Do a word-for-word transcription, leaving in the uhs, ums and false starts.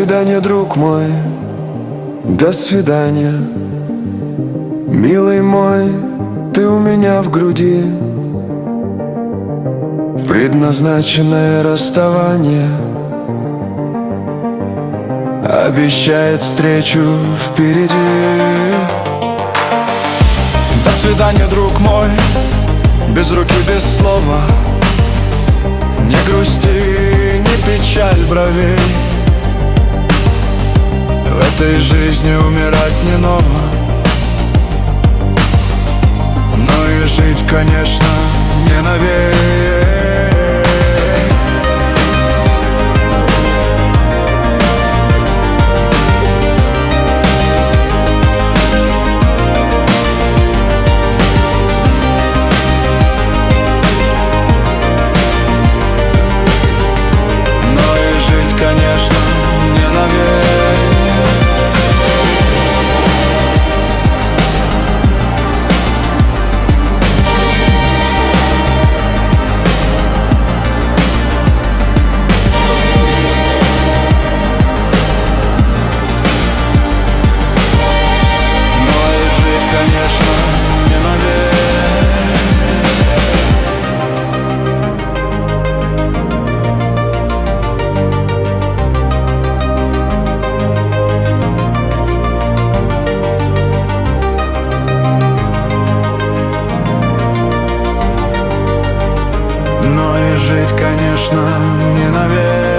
свидания, друг мой, до свидания. Милый мой, ты у меня в груди. Предназначенное расставание обещает встречу впереди. До свидания, друг мой, без руки, без слова. Не грусти, не печаль бровей. В этой жизни умирать не ново, но и жить, конечно, не навек. Конечно, не навек. Но и жить, конечно, не навек. Но и жить, конечно, не навек.